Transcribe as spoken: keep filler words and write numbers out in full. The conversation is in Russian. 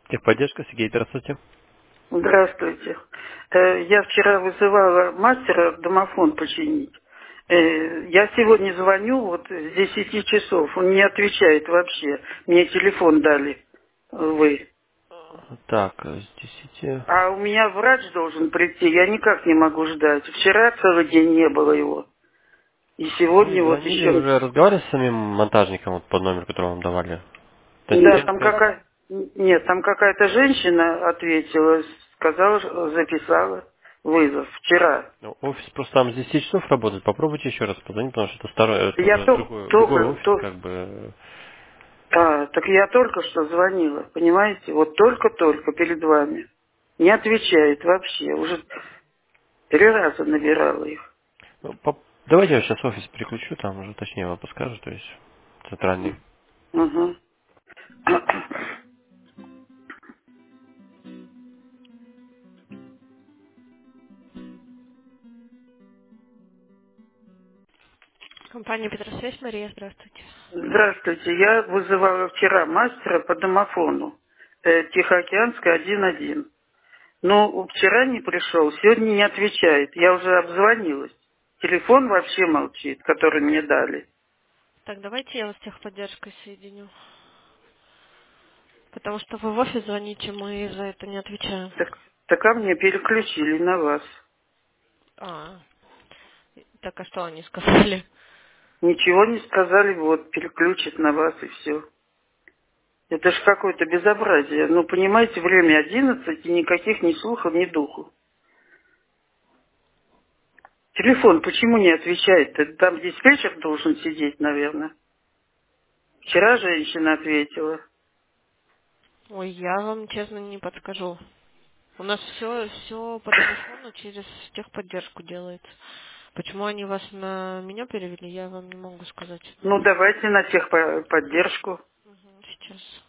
Техподдержка, Сергей, здравствуйте. Здравствуйте. Э, Я вчера вызывала мастера домофон починить. Э, Я сегодня звоню вот с десяти часов. Он не отвечает вообще. Мне телефон дали вы. Так, э, с десяти. А у меня врач должен прийти. Я никак не могу ждать. Вчера целый день не было его. И Вы сегодня вот звонили, еще... уже разговаривали с самим монтажником вот, под номер, который вам давали? Да, там Татьянка. какая... Нет, там какая-то женщина ответила, сказала, что записала вызов вчера. Ну, офис просто там с десяти часов работает. Попробуйте еще раз позвонить, потому что это второй, это Я уже то, другой, другой только, офис, то, как бы. а, так я только что звонила, понимаете? Вот только-только перед вами. Не отвечает вообще. Уже три раза набирала их. Ну, поп- Давайте я сейчас офис переключу, там уже точнее вам подскажут, то есть центральный. Угу. Компания Петросвязь, Мария, здравствуйте. Здравствуйте. Я вызывала вчера мастера по домофону. Э, Тихоокеанская один один. Но вчера не пришел, сегодня не отвечает. Я уже обзвонилась. Телефон вообще молчит, который мне дали. Так, давайте я вас с техподдержкой соединю. Потому что вы в офис звоните, мы за это не отвечаем. Так, так а мне переключили на вас. А, так а что они сказали? Ничего не сказали, вот, переключат на вас и все. Это ж какое-то безобразие. Ну, понимаете, время одиннадцать, и никаких ни слухов, ни духу. Телефон почему не отвечает? Там диспетчер должен сидеть, наверное. Вчера женщина ответила. Ой, я вам честно не подскажу. У нас все, все по домофону через техподдержку делается. Почему они вас на меня перевели, я вам не могу сказать. Ну, давайте на техподдержку. Мгм, сейчас.